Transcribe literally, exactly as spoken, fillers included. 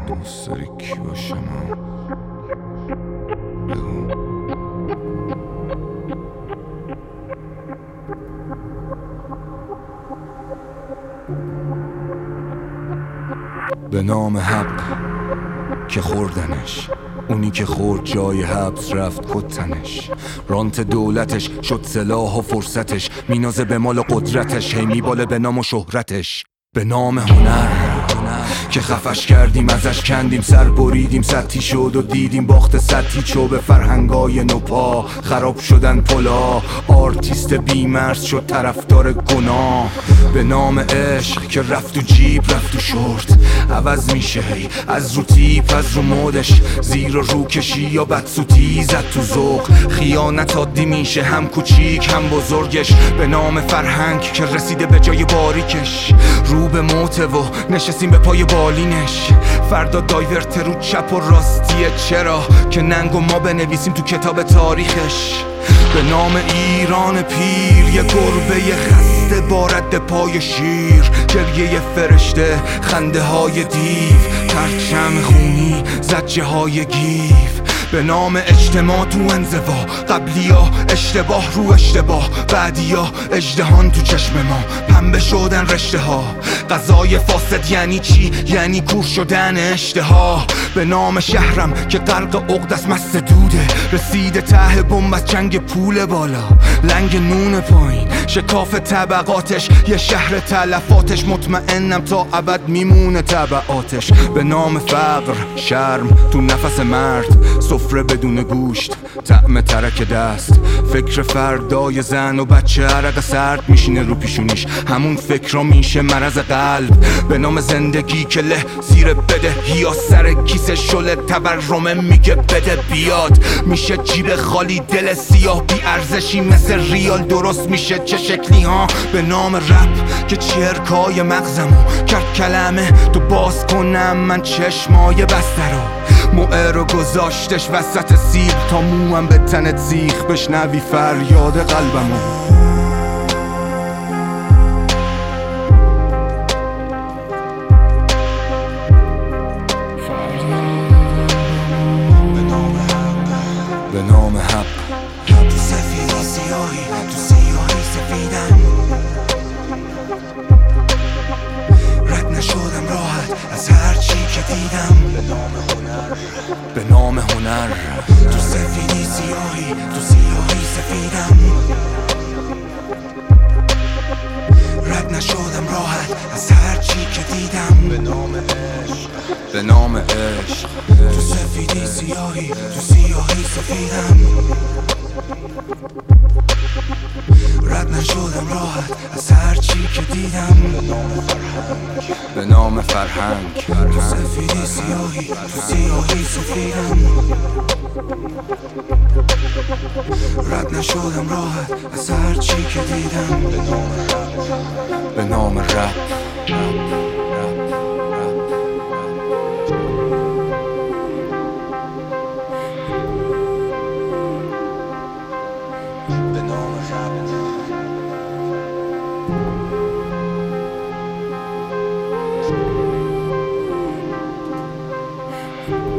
دوست داری کی باشم؟ بگو. به نام حق که خوردنش، اونی که خورد جای حبس رفت کتنش. رانت دولتش شد سلاح و فرصتش، مینازه به مال و قدرتش، هی میباله به نام و شهرتش. به نام هنر که خفش کردیم، ازش کندیم سر بریدیم، سطحی شد و دیدیم باخت سطحی چو به فرهنگای نوپا. خراب شدن پلا، آرتیست بیمرز شد طرفدار گناه. به نام عشق که رفت و جیب رفت و شورت، عوض میشه هی از رو تیپ از رو مودش، زیر و رو کشی یا بدسوتی زد تو ذوق. خیانت عادی میشه هم کوچیک هم بزرگش. به نام فرهنگ که رسیده به جای باریکش، رو به موته و نشستیم به پای بالینش. فردا دایورت رو چپ و راستیه، چرا که ننگ و ما بنویسیم تو کتاب تاریخش. به نام ایران پیر یه گربه خسته بارد پای شیر، گریه فرشته خنده های دیو، پرچم خونی زجه های گیف. به نام اجتماع تو انزوا، قبلیا اشتباه رو اشتباه، بعدیا اژدهان تو چشم ما پنبه شدن رشته ها. غذای فاسد یعنی چی؟ یعنی کور شدن اشتها. به نام شهرم که غرق عقد است مست دوده، رسیده ته بمب از جنگ پول بالا، لنگ نون پایین شکاف طبقاتش، یه شهر تلفاتش، مطمئنم تا ابد میمونه طبعاتش. به نام فقر شرم تو نفس مرد، سفره بدون گوشت طعم ترک دست، فکر فردای زن و بچه عرق سرد میشینه رو پیشونیش، همون فکر میشه مرض قلب. به نام زندگی که له زیر بده یا سر کیسه شله تورمه میگه بده بیاد، میشه جیب خالی دل سیاه بی ارزشی مثل ریال درست میشه چه شکلی ها. به نام رپ که چرکای مغزمو کرد کلمه تو باز کنم من چشمای بسته رو، موعه رو گذاشتش وسط سیب تا موام به تنت زیخ بشنوی فریاد قلبمو. به نام حق تو سفیدی سیاهی، تو سیاهی سفیدم، رد نشدم راحت از هر چی که دیدم. به نام هنر به نام هنر تو سفیدی سیاهی، تو سیاهی سفیدم، رد نشدم راحت از هر چی که دیدم. به نام عشق به نام عشق تو سفیدی سیاهی، تو سیاهی سفیدم، رد نشدم راحت از هر چی که دیدم. به نام فرهنگ تو سفیدی سیاهی، تو سیاهی سفیدم، رد نشدم راحت از هر چی که دیدم. به نام رپ Thank you.